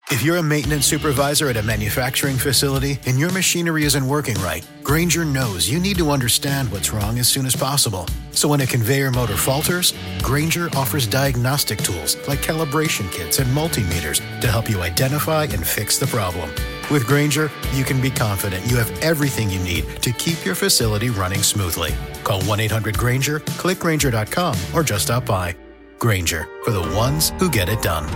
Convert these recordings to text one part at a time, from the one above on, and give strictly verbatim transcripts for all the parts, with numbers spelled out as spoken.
If you're a maintenance supervisor at a manufacturing facility and your machinery isn't working right, Grainger knows you need to understand what's wrong as soon as possible. So when a conveyor motor falters, Grainger offers diagnostic tools like calibration kits and multimeters to help you identify and fix the problem. With Grainger, you can be confident you have everything you need to keep your facility running smoothly. Call one eight hundred Grainger, click Grainger dot com, or just stop by. Grainger, for the ones who get it done.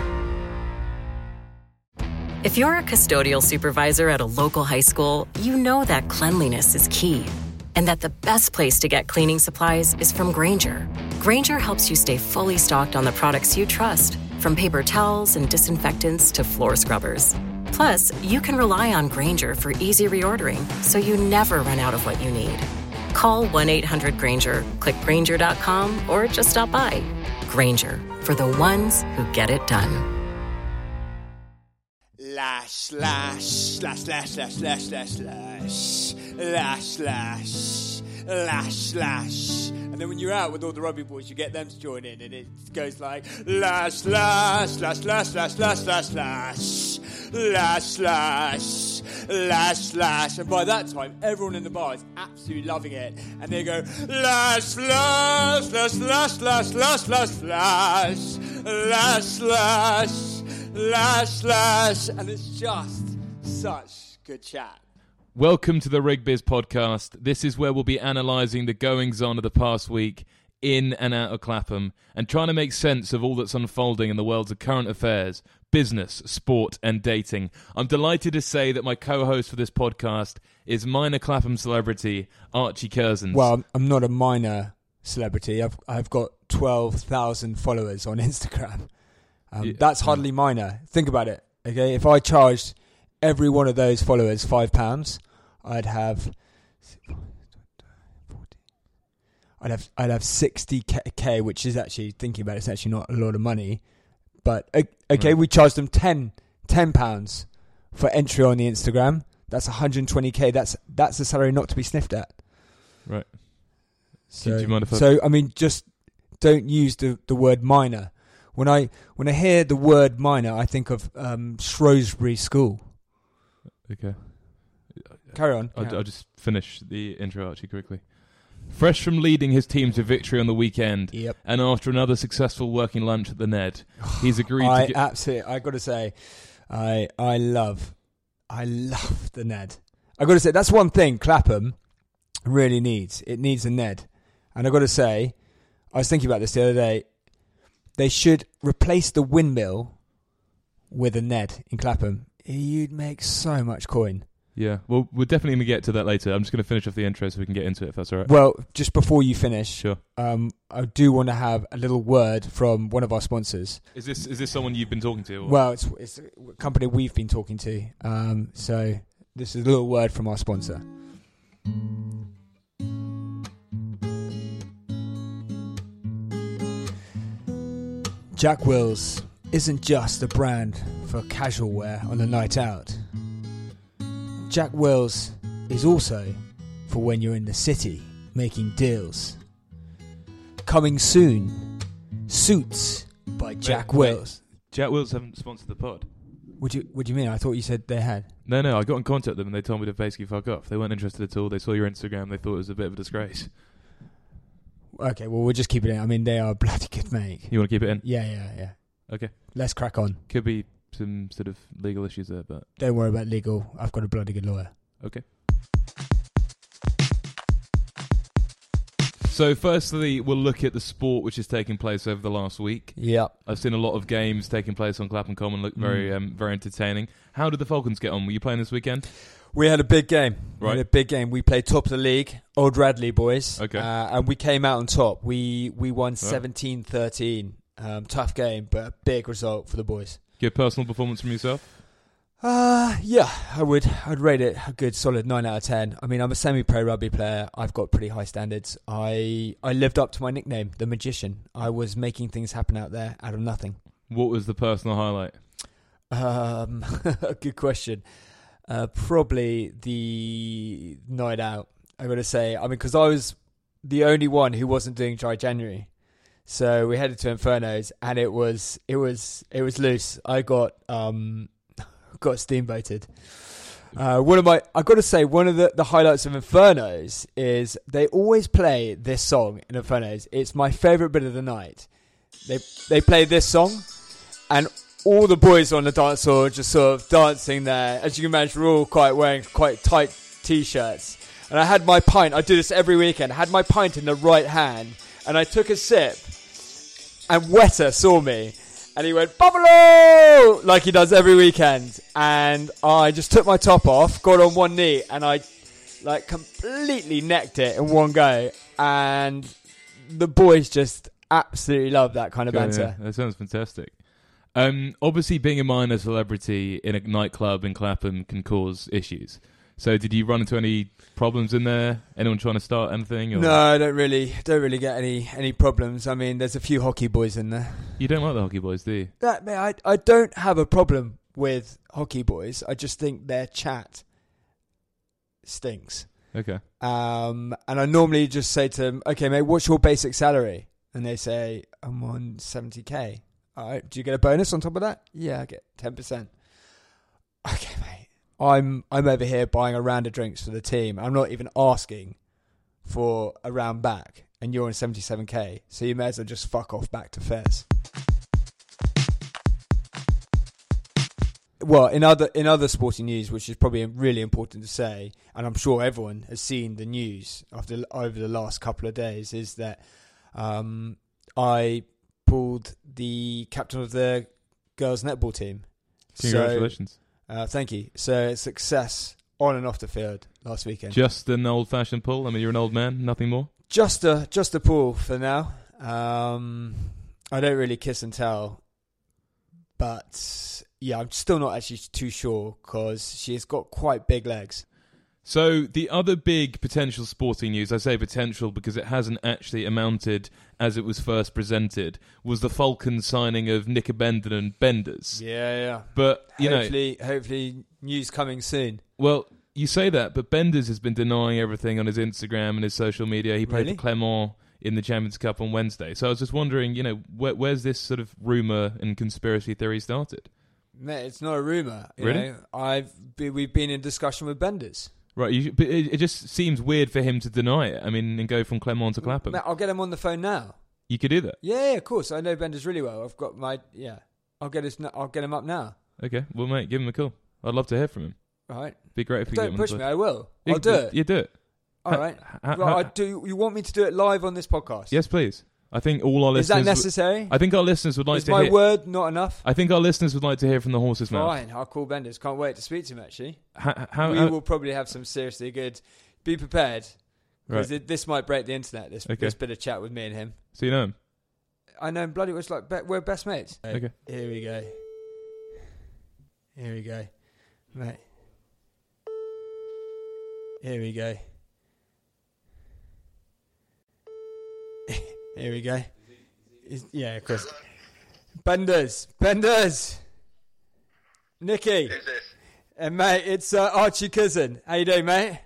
If you're a custodial supervisor at a local high school, you know that cleanliness is key, and that the best place to get cleaning supplies is from Grainger. Grainger helps you stay fully stocked on the products you trust, from paper towels and disinfectants to floor scrubbers. Plus, you can rely on Grainger for easy reordering, so you never run out of what you need. Call one eight hundred Grainger, click Grainger dot com, or just stop by. Grainger, for the ones who get it done. Lash, lash, lash, lash, lash, lash, lash, lash, lash, lash, lash, lash. And then when you're out with all the rugby boys, you get them to join in, and it goes like lash, lash, lash, lash, lash, lash, lash, lash, lash, lash, lash, lash. And by that time, everyone in the bar is absolutely loving it, and they go lash, lash, lash, lash, lash, lash, lash, lash, lash, lash. Lash, lash, and it's just such good chat. Welcome to the Rigbiz podcast. This is where we'll be analysing the goings-on of the past week in and out of Clapham and trying to make sense of all that's unfolding in the worlds of current affairs, business, sport and dating. I'm delighted to say that my co-host for this podcast is minor Clapham celebrity Archie Curzons. Well, I'm not a minor celebrity. I've I've got twelve thousand followers on Instagram. Um, yeah. That's hardly minor. Think about it. Okay, if I charged every one of those followers five pounds, I'd have, I'd have, I'd have sixty k, which is actually, thinking about it, it's actually not a lot of money. But okay, right. We charged them ten pounds for entry on the Instagram. That's one hundred twenty k. That's that's a salary not to be sniffed at. Right. So, do you mind if I... so I mean, just don't use the, the word minor. When I when I hear the word minor, I think of um, Shrewsbury School. Okay. Carry on. I'll, I'll just finish the intro, Archie, quickly. Fresh from leading his team to victory on the weekend, yep. and after another successful working lunch at the Ned, he's agreed I to get... absolutely, I got to say, I I love, I love the Ned. I got to say, that's one thing Clapham really needs. It needs a Ned. And I got to say, I was thinking about this the other day, they should replace the windmill with a Ned in Clapham. You'd make so much coin. Yeah, well, we're definitely going to get to that later. I'm just going to finish off the intro so we can get into it, if that's all right. Well, just before you finish, sure. um, I do want to have a little word from one of our sponsors. Is this is this someone you've been talking to? Or? Well, it's, it's a company we've been talking to. Um, so this is a little word from our sponsor. Jack Wills isn't just a brand for casual wear on a night out. Jack Wills is also for when you're in the city making deals. Coming soon, Suits by Jack wait, Wills. Wait. Jack Wills haven't sponsored the pod. What do you What do you mean? I thought you said they had. No, no. I got in contact with them and they told me to basically fuck off. They weren't interested at all. They saw your Instagram. They thought it was a bit of a disgrace. Okay, well, we'll just keep it in. I mean, they are a bloody good make. You want to keep it in? Yeah, yeah, yeah. Okay. Let's crack on. Could be some sort of legal issues there, but... Don't worry about legal. I've got a bloody good lawyer. Okay. So, firstly, we'll look at the sport which is taking place over the last week. Yeah. I've seen a lot of games taking place on Clapham Common, look very mm. um, very entertaining. How did the Falcons get on? Were you playing this weekend? We had a big game. Right. We had a big game. We played top of the league, Old Radley boys. Okay. Uh, and we came out on top. We we won seventeen thirteen. Um, tough game, but a big result for the boys. Good personal performance from yourself? Uh, yeah, I would. I'd rate it a good solid nine out of ten. I mean, I'm a semi-pro rugby player. I've got pretty high standards. I I lived up to my nickname, the Magician. I was making things happen out there out of nothing. What was the personal highlight? Um, good question. Uh, probably the night out, I got to say. I mean, because I was the only one who wasn't doing Dry January. So we headed to Inferno's and it was, it was, it was loose. I got, um, got steamboated. Uh, one of my, I've got to say, one of the, the highlights of Infernos is they always play this song in Infernos. It's my favourite bit of the night. They they play this song, and all the boys on the dance floor just sort of dancing there. As you can imagine, we're all quite wearing quite tight t-shirts. And I had my pint. I do this every weekend. I had my pint in the right hand, and I took a sip, and Weta saw me. And he went, Buffalo! Like he does every weekend. And I just took my top off, got on one knee, and I like completely necked it in one go. And the boys just absolutely love that kind of banter. Yeah, that sounds fantastic. Um, obviously, being a minor celebrity in a nightclub in Clapham can cause issues. So did you run into any problems in there? Anyone trying to start anything? Or? No, I don't really don't really get any, any problems. I mean, there's a few hockey boys in there. You don't like the hockey boys, do you? That, man, I, I don't have a problem with hockey boys. I just think their chat stinks. Okay. Um, and I normally just say to them, okay, mate, what's your basic salary? And they say, I'm on seventy K. All right, do you get a bonus on top of that? Yeah, I get ten percent. Okay, mate. I'm I'm over here buying a round of drinks for the team. I'm not even asking for a round back, and you're on seventy-seven K, so you may as well just fuck off back to Fez. Well, in other in other sporting news, which is probably really important to say, and I'm sure everyone has seen the news after over the last couple of days, is that um, I pulled the captain of the girls' netball team. Congratulations. So, Uh, thank you. So success on and off the field last weekend. Just an old-fashioned pull? I mean, you're an old man, nothing more? Just a just a pull for now. Um, I don't really kiss and tell. But, yeah, I'm still not actually too sure because she's got quite big legs. So the other big potential sporting news, I say potential because it hasn't actually amounted as it was first presented, was the Falcons signing of Nick Bender and Benders. Yeah, yeah. But, you hopefully, know... Hopefully news coming soon. Well, you say that, but Benders has been denying everything on his Instagram and his social media. He played Really? for Clermont in the Champions Cup on Wednesday. So I was just wondering, you know, where, where's this sort of rumour and conspiracy theory started? Mate, it's not a rumour. You Really? know, I've be, we've been in discussion with Benders. Right, you, but it, it just seems weird for him to deny it. I mean, and go from Clermont to Clapham. Mate, I'll get him on the phone now. You could do that. Yeah, yeah, of course. I know Benders really well. I've got my yeah. I'll get his. I'll get him up now. Okay, well, mate, give him a call. I'd love to hear from him. All right. Be great if you Don't get him push on the me. I will. You I'll do it. You do it. All Ha- right. ha- Well, ha- I do. You want me to do it live on this podcast? Yes, please. I think all our Is that listeners. necessary? I think our listeners would like Is to my hear. word not enough? I think our listeners would like to hear from the horse's mouth. Fine. I'll call Benders. Can't wait to speak to him. Actually, How, how, we how- will probably have some seriously good. Be prepared. Because Right. this might break the internet. This Okay. this bit of chat with me and him. So you know him. I know him bloody. It's like be- we're best mates. Okay. Here we go. Here we go, mate. Here we go. Here we go. Is- yeah, of course. Benders, Benders, Nicky, Who's this? and mate, it's uh, Archie Cousin. How you doing, mate?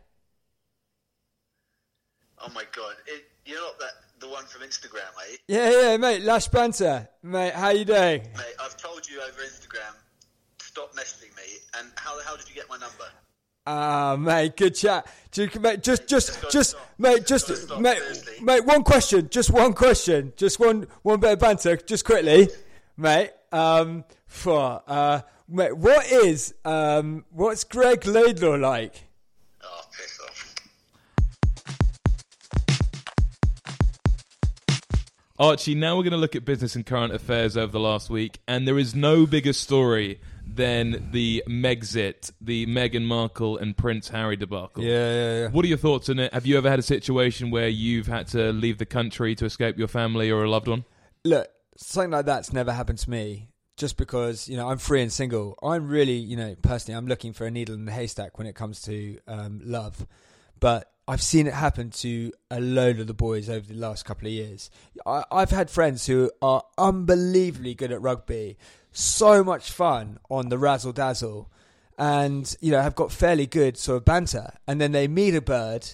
Oh my god, it, you're not that the one from Instagram, are you? Yeah, yeah, mate. Lash banter, mate. How you doing? Mate, I've told you over Instagram, stop messaging me. And how the hell did you get my number? Ah, mate, good chat. Do you, mate, just, just, Just gotta just, stop. mate, Just just, gotta stop, mate, seriously. mate. One question, just one question, just one, one bit of banter, just quickly, mate. Um, for, uh, mate, what is, um, what's Greg Laidlaw like? Oh, piss off. Archie, now we're going to look at business and current affairs over the last week, and there is no bigger story than the Megxit, the Meghan Markle and Prince Harry debacle. Yeah, yeah, yeah. What are your thoughts on it? Have you ever had a situation where you've had to leave the country to escape your family or a loved one? Look, something like that's never happened to me. Just because, you know, I'm free and single. I'm really, you know, personally, I'm looking for a needle in the haystack when it comes to um, love. But I've seen it happen to a load of the boys over the last couple of years. I, I've had friends who are unbelievably good at rugby, so much fun on the razzle dazzle, and you know have got fairly good sort of banter. And then they meet a bird,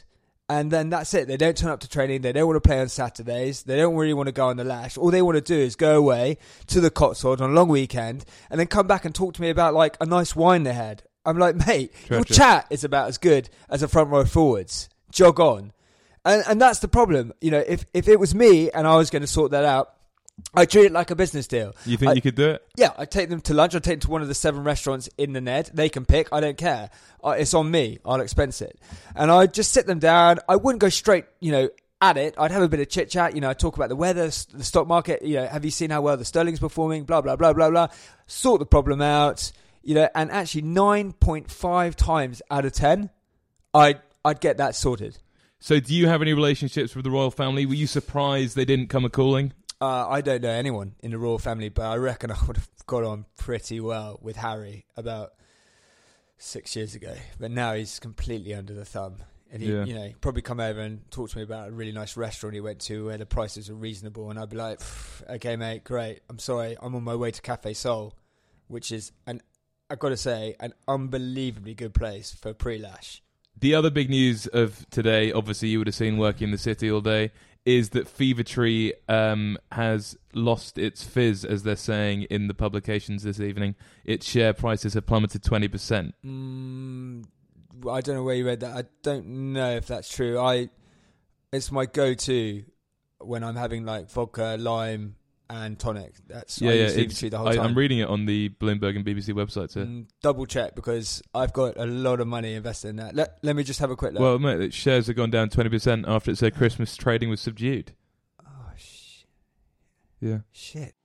And then that's it. They don't turn up to training. They don't want to play on Saturdays. They don't really want to go on the lash. All they want to do is go away to the Cotswolds on a long weekend and then come back and talk to me about like a nice wine they had. I'm like, mate, Treasure. your chat is about as good as a front row forwards. Jog on. And and that's the problem. You know, if, if it was me and I was going to sort that out, I treat it like a business deal. You think I, you could do it? Yeah, I take them to lunch. I take them to one of the seven restaurants in the Ned. They can pick. I don't care. Uh, it's on me. I'll expense it. And I just sit them down. I wouldn't go straight, you know, at it. I'd have a bit of chit chat. You know, I'd talk about the weather, the stock market. You know, have you seen how well the sterling's performing? Blah blah blah blah blah. Sort the problem out. You know, and actually nine point five times out of ten, I'd I'd get that sorted. So, do you have any relationships with the royal family? Were you surprised they didn't come a calling? Uh, I don't know anyone in the royal family, but I reckon I would have got on pretty well with Harry about six years ago. But now he's completely under the thumb. And he, Yeah. you know, probably come over and talk to me about a really nice restaurant he went to where the prices are reasonable. And I'd be like, okay, mate, great. I'm sorry. I'm on my way to Cafe Sol, which is, an, I've got to say, an unbelievably good place for pre-lash. The other big news of today, obviously you would have seen working in the city all day, is that Fever Tree um, has lost its fizz, as they're saying in the publications this evening. Its share prices have plummeted twenty percent. Mm, I don't know where you read that. I don't know if that's true. I, it's my go-to when I'm having like vodka, lime, and tonic. That's Yeah, I yeah. use Fever It's, Tree the whole I, time. I'm reading it on the Bloomberg and B B C websites here. Mm, double check because I've got a lot of money invested in that. Let, let me just have a quick look. Well, mate, its shares have gone down twenty percent after it said Christmas trading was subdued. oh, sh- Yeah. shit.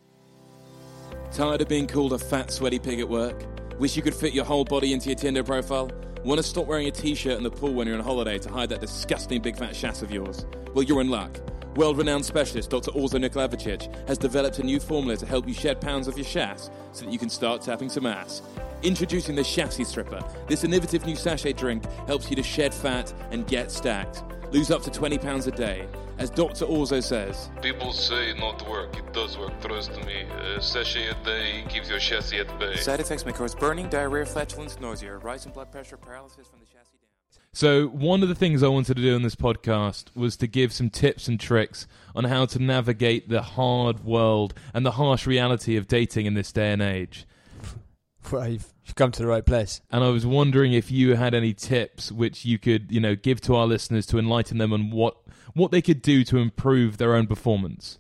Tired of being called a fat, sweaty pig at work? Wish you could fit your whole body into your Tinder profile? Want to stop wearing a t-shirt in the pool when you're on holiday to hide that disgusting big fat shass of yours? Well, you're in luck. World-renowned specialist Doctor Orzo Nikolaevich has developed a new formula to help you shed pounds of your shass so that you can start tapping some ass. Introducing the Shassy Stripper. This innovative new sachet drink helps you to shed fat and get stacked. Lose up to twenty pounds a day. As Doctor Orzo says, People say not work, it does work, trust me. A sachet a day keeps your chassis at bay. side effects may cause burning, diarrhea, flatulence, nausea, rise in blood pressure, paralysis from the chassis down. So one of the things I wanted to do in this podcast was to give some tips and tricks on how to navigate the hard world and the harsh reality of dating in this day and age. Well, you've, you've come to the right place. And I was wondering if you had any tips which you could, you know, give to our listeners to enlighten them on what, what they could do to improve their own performance.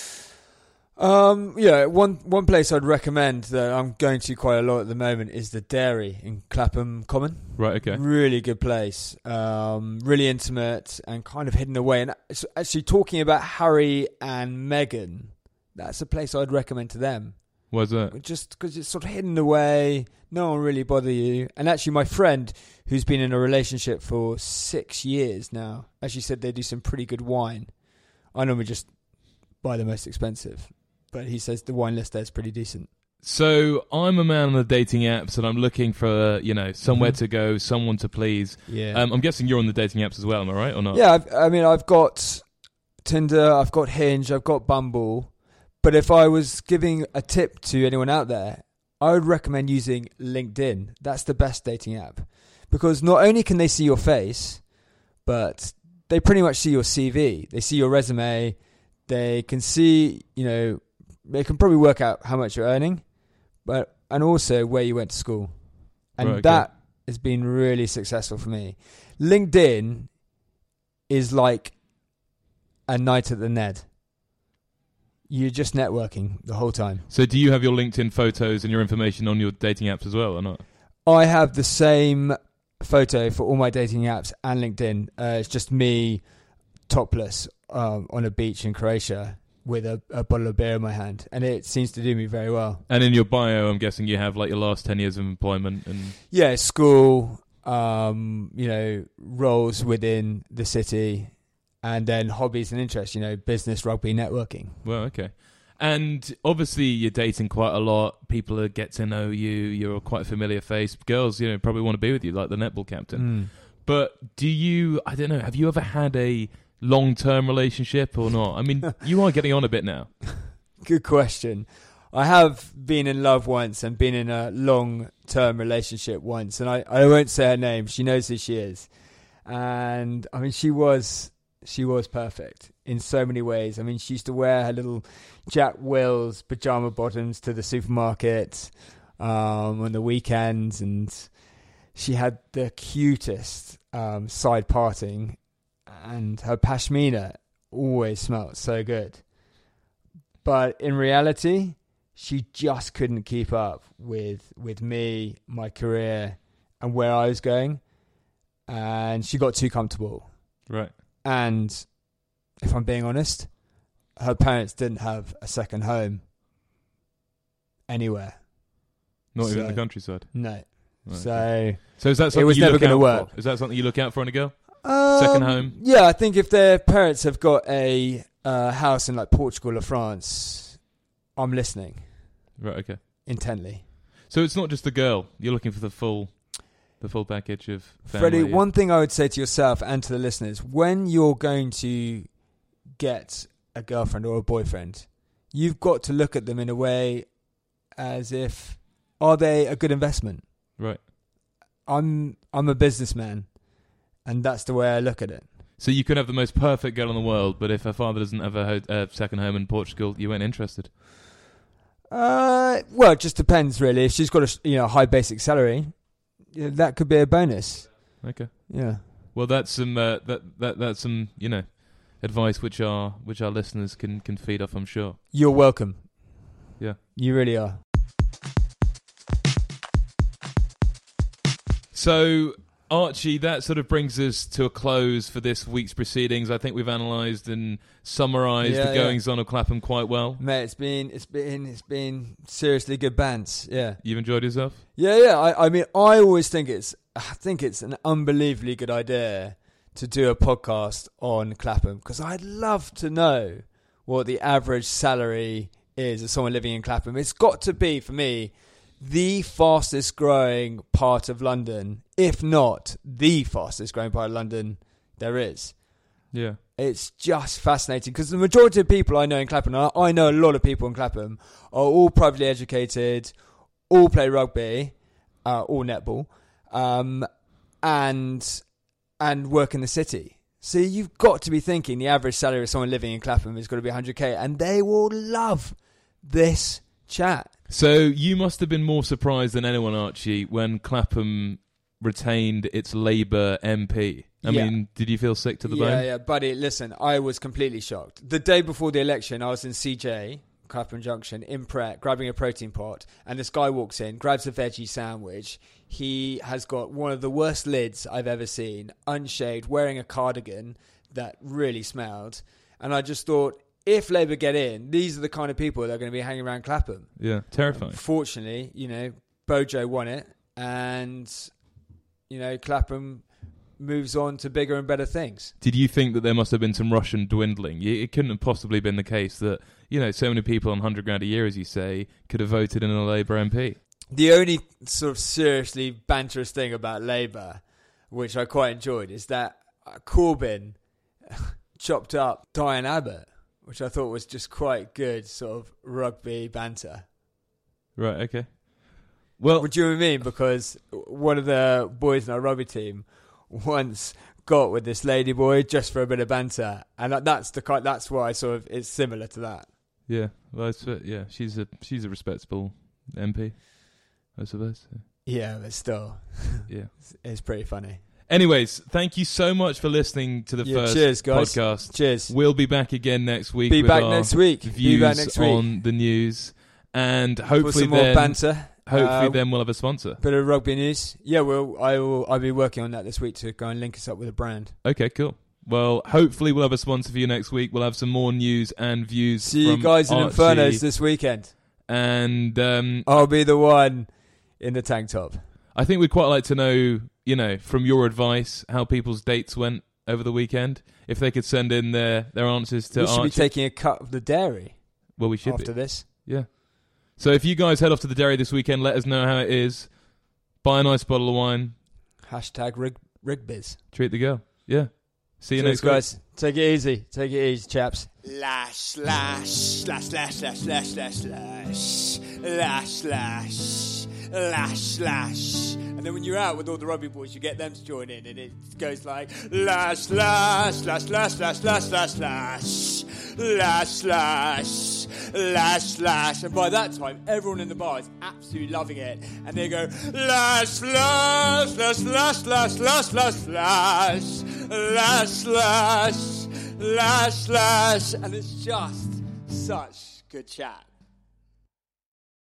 Um, yeah, one one place I'd recommend that I'm going to quite a lot at the moment is the Dairy in Clapham Common. Right, okay. Really good place. Um, really intimate and kind of hidden away. And actually talking about Harry and Meghan, that's a place I'd recommend to them. Why's that? Just because it's sort of hidden away, no one really bother you. And actually my friend, who's been in a relationship for six years now, actually said they do some pretty good wine. I normally just buy the most expensive, but he says the wine list there is pretty decent. So I'm a man on the dating apps and I'm looking for, you know, somewhere Mhm. to go, someone to please. Yeah. Um, I'm guessing you're on the dating apps as well, am I right, or not? Yeah, I've, I mean, I've got Tinder, I've got Hinge, I've got Bumble. But if I was giving a tip to anyone out there, I would recommend using LinkedIn. That's the best dating app. Because not only can they see your face, but they pretty much see your C V. They see your resume. They can see, you know, they can probably work out how much you're earning, but and also where you went to school. And Right, okay. that has been really successful for me. LinkedIn is like a night at the Ned. You're just networking the whole time. So do you have your LinkedIn photos and your information on your dating apps as well, or not? I have the same photo for all my dating apps and LinkedIn. Uh, it's just me topless um, on a beach in Croatia with a, a bottle of beer in my hand. And it seems to do me very well. And in your bio, I'm guessing you have like your last ten years of employment and... Yeah, school, um, you know, roles within the city, and then hobbies and interests, you know, business, rugby, networking. Well, okay. And obviously you're dating quite a lot. People are get to know you. You're quite a familiar face. Girls, you know, probably want to be with you, like the netball captain. Mm. But do you, I don't know, have you ever had a long-term relationship or not? I mean, you are getting on a bit now. Good question. I have been in love once and been in a long-term relationship once, and I, I won't say her name. She knows who she is. And I mean, she was she was perfect in so many ways. I mean, she used to wear her little Jack Wills pajama bottoms to the supermarket um, on the weekends, and she had the cutest um, side parting, and her pashmina always smelled so good. But in reality, she just couldn't keep up with with me, my career, and where I was going. And she got too comfortable. Right. And if I'm being honest, her parents didn't have a second home anywhere. Not So- even in the countryside. No. Right, So okay. So is that something it was you never look going to out work. for? Is that something you look out for in a girl? Um, Second home? Yeah, I think if their parents have got a uh, house in like Portugal or France, I'm listening Right. Okay. intently. So it's not just the girl. You're looking for the full, the full package of family. Freddie, yeah. one thing I would say to yourself and to the listeners, when you're going to get a girlfriend or a boyfriend, you've got to look at them in a way as if, are they a good investment? Right. I'm I'm a businessman, and that's the way I look at it. So you could have the most perfect girl in the world, but if her father doesn't have a ho- uh, second home in Portugal, you weren't interested. Uh, well, it just depends, really. If she's got a you know high basic salary, yeah, that could be a bonus. Okay. Yeah. Well, that's some uh, that that that's some you know advice which our which our listeners can can feed off. I'm sure. You're welcome. Yeah. You really are. So, Archie, that sort of brings us to a close for this week's proceedings. I think we've analysed and summarised Yeah, the yeah. goings-on of Clapham quite well. Mate, it's been it's been it's been seriously good bands. Yeah. You've enjoyed yourself? Yeah, yeah. I, I mean, I always think it's I think it's an unbelievably good idea to do a podcast on Clapham, because I'd love to know what the average salary is of someone living in Clapham. It's got to be, for me, the fastest growing part of London, if not the fastest growing part of London there is. Yeah. It's just fascinating, because the majority of people I know in Clapham, I I know a lot of people in Clapham, are all privately educated, all play rugby, uh, all netball, um, and and work in the city. So you've got to be thinking the average salary of someone living in Clapham is going to be one hundred k, and they will love this chat. So you must have been more surprised than anyone, Archie, when Clapham retained its Labour M P. I Yeah. mean, did you feel sick to the yeah, bone? Yeah, buddy, listen, I was completely shocked. The day before the election, I was in C J, Clapham Junction, in Pret, grabbing a protein pot, and this guy walks in, grabs a veggie sandwich. He has got one of the worst lids I've ever seen, unshaved, wearing a cardigan that really smelled. And I just thought, if Labour get in, these are the kind of people that are going to be hanging around Clapham. Yeah, terrifying. Fortunately, you know, Bojo won it, and, you know, Clapham moves on to bigger and better things. Did you think that there must have been some Russian dwindling? Y- It couldn't have possibly been the case that, you know, so many people on one hundred grand a year, as you say, could have voted in a Labour M P. The only sort of seriously banterous thing about Labour, which I quite enjoyed, is that Corbyn chopped up Diane Abbott, which I thought was just quite good sort of rugby banter. Right, okay. Well, What do you mean? Because one of the boys in our rugby team once got with this lady boy just for a bit of banter, and that's the kind. That's why I sort of it's similar to that. yeah, well, it's, uh, yeah, she's a she's a respectable M P, I suppose. Yeah, but still, Yeah. it's, it's pretty funny. Anyways, thank you so much for listening to the Yeah, first cheers, guys. podcast. Cheers. We'll be back again next week. Be with back our next week. Be Views back next week. on the news, and For hopefully some more then, banter. hopefully Uh, then we'll have a sponsor. Bit of rugby news. Yeah, well, I will. I'll be working on that this week to go and link us up with a brand. Okay, cool. Well, hopefully we'll have a sponsor for you next week. We'll have some more news and views. See you from guys in Archie, Infernos this weekend. and um, I'll be the one in the tank top. I think we'd quite like to know, you know, from your advice, how people's dates went over the weekend. If they could send in their, their answers to We should Archie. be taking a cut of the dairy well, we should after be. this. Yeah. So if you guys head off to the dairy this weekend, let us know how it is. Buy a nice bottle of wine. Hashtag rig rigbiz. Treat the girl. Yeah. See you Cheers, next week. guys. Take it easy. Take it easy, chaps. Lash, lash, slash, lash, lash, lash, lash, lash, lash, lash, lash, lash, And then when you're out with all the rugby boys, you get them to join in, and it goes like lash, lash, lash, lash, lash, lash, lash, lash, lash, lash, lash, lash. And by that time, everyone in the bar is absolutely loving it, and they go lash, lash, lash, lash, lash, lash, lash, lash, lash, lash, lash, lash, and it's just such good chat.